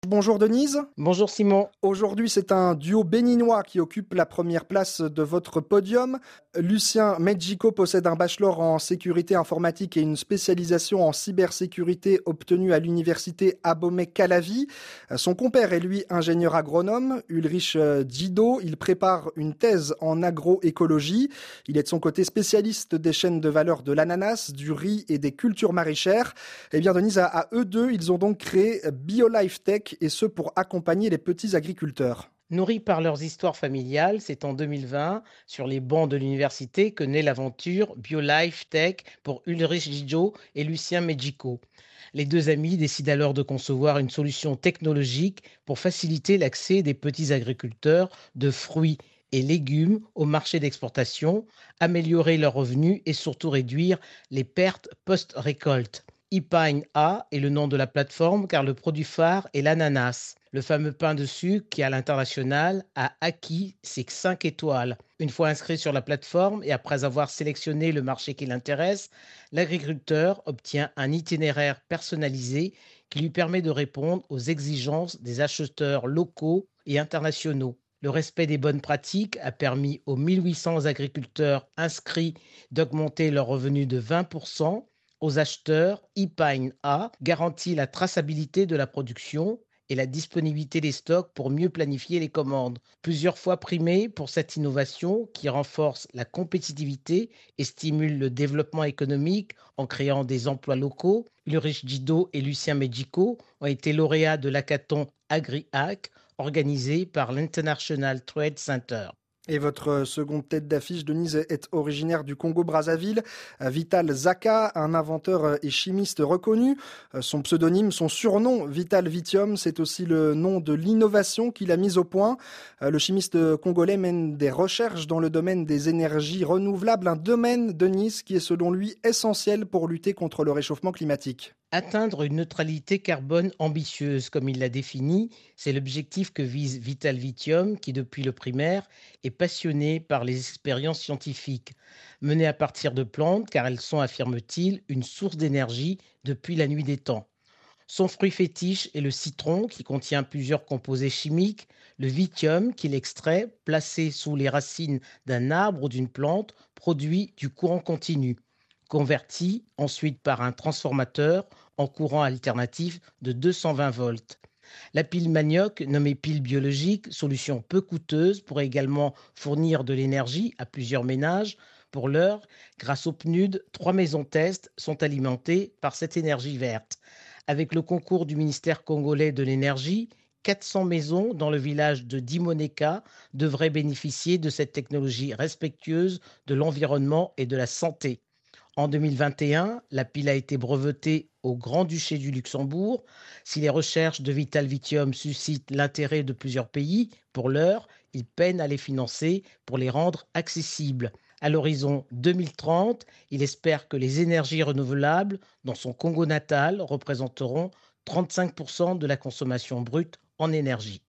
Bonjour Denise. Bonjour Simon. Aujourd'hui, c'est un duo béninois qui occupe la première place de votre podium. Lucien Medjico possède un bachelor en sécurité informatique et une spécialisation en cybersécurité obtenue à l'université Abomey-Calavi. Son compère est lui ingénieur agronome. Ulrich Djido, il prépare une thèse en agroécologie. Il est de son côté spécialiste des chaînes de valeur de l'ananas, du riz et des cultures maraîchères. Eh bien Denise, à eux deux, ils ont donc créé BioLife Tech, et ce pour accompagner les petits agriculteurs. Nourris par leurs histoires familiales, c'est en 2020, sur les bancs de l'université, que naît l'aventure BioLife Tech pour Ulrich Djido et Lucien Medjico. Les deux amis décident alors de concevoir une solution technologique pour faciliter l'accès des petits agriculteurs de fruits et légumes au marché d'exportation, améliorer leurs revenus et surtout réduire les pertes post-récolte. Ipine A est le nom de la plateforme car le produit phare est l'ananas, le fameux pain de sucre qui à l'international a acquis ses 5 étoiles. Une fois inscrit sur la plateforme et après avoir sélectionné le marché qui l'intéresse, l'agriculteur obtient un itinéraire personnalisé qui lui permet de répondre aux exigences des acheteurs locaux et internationaux. Le respect des bonnes pratiques a permis aux 1800 agriculteurs inscrits d'augmenter leurs revenus de 20%. Aux acheteurs, Ipine A garantit la traçabilité de la production et la disponibilité des stocks pour mieux planifier les commandes. Plusieurs fois primé pour cette innovation qui renforce la compétitivité et stimule le développement économique en créant des emplois locaux, Ulrich Djido et Lucien Medjico ont été lauréats de l'hackathon AgriHack organisé par l'International Trade Center. Et votre seconde tête d'affiche, Denise, est originaire du Congo-Brazzaville. Vital Zaka, un inventeur et chimiste reconnu. Son pseudonyme, son surnom, Vital Vitium, c'est aussi le nom de l'innovation qu'il a mise au point. Le chimiste congolais mène des recherches dans le domaine des énergies renouvelables, un domaine, Denise, qui est selon lui essentiel pour lutter contre le réchauffement climatique. Atteindre une neutralité carbone ambitieuse, comme il l'a défini, c'est l'objectif que vise Vital Vitium, qui depuis le primaire est passionné par les expériences scientifiques, menées à partir de plantes, car elles sont, affirme-t-il, une source d'énergie depuis la nuit des temps. Son fruit fétiche est le citron, qui contient plusieurs composés chimiques, le vithium, qu'il extrait, placé sous les racines d'un arbre ou d'une plante, produit du courant continu, converti ensuite par un transformateur en courant alternatif de 220 volts. La pile manioc, nommée pile biologique, solution peu coûteuse, pourrait également fournir de l'énergie à plusieurs ménages. Pour l'heure, grâce au PNUD, 3 maisons test sont alimentées par cette énergie verte. Avec le concours du ministère congolais de l'énergie, 400 maisons dans le village de Dimoneka devraient bénéficier de cette technologie respectueuse de l'environnement et de la santé. En 2021, la pile a été brevetée au Grand-Duché du Luxembourg. Si les recherches de Vital Vitium suscitent l'intérêt de plusieurs pays, pour l'heure, ils peinent à les financer pour les rendre accessibles. À l'horizon 2030, il espère que les énergies renouvelables dans son Congo natal représenteront 35% de la consommation brute en énergie.